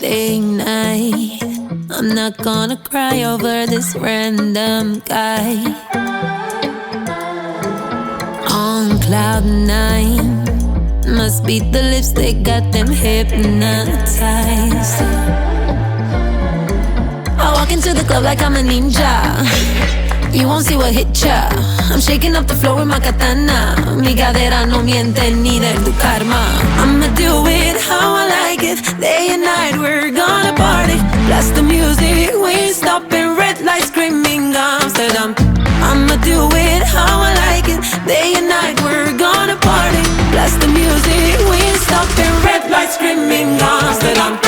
Thursday night. I'm not gonna cry over this random guy. On cloud nine, must be the lips that got them hypnotized. I walk into the club like I'm a ninja. You won't see what hit ya. I'm shaking up the floor with my katana. Mi cadera no miente ni de tu karma. I'ma do it how I like it. Day and night we're gonna party. Blast the music, we ain't stopping. Red lights screaming Amsterdam. I'ma do it how I like it. Day and night we're gonna party. Blast the music, we ain't stopping. Red lights screaming Amsterdam.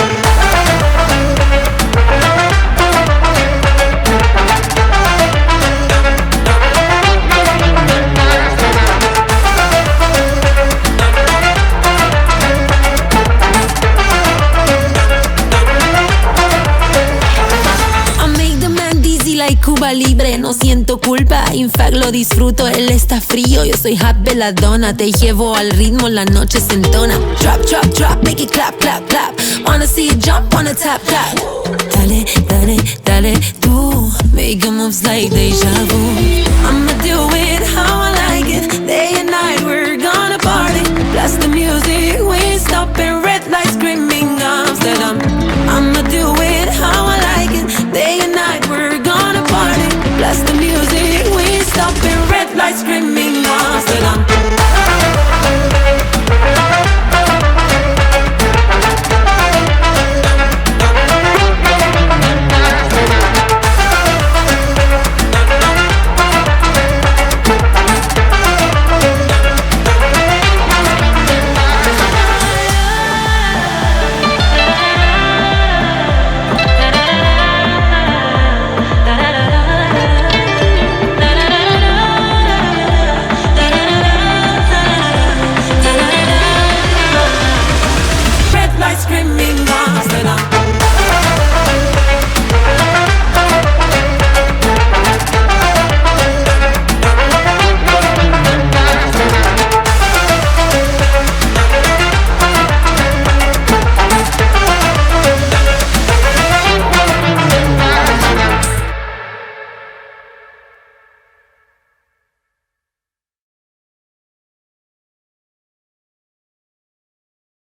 Cuba Libre, no siento culpa. In fact lo disfruto, él está frío. Yo soy hot veladona, te llevo al ritmo, la noche se entona. Drop, drop, drop, make it clap, clap, clap. Wanna see you jump, wanna tap, tap. Dale, dale, dale, tú. Make your moves like deja vu. I'ma do it how I like it. Day and night we're gonna party. Blast the music, we ain't stopping. Red lights screaming Amsterdam.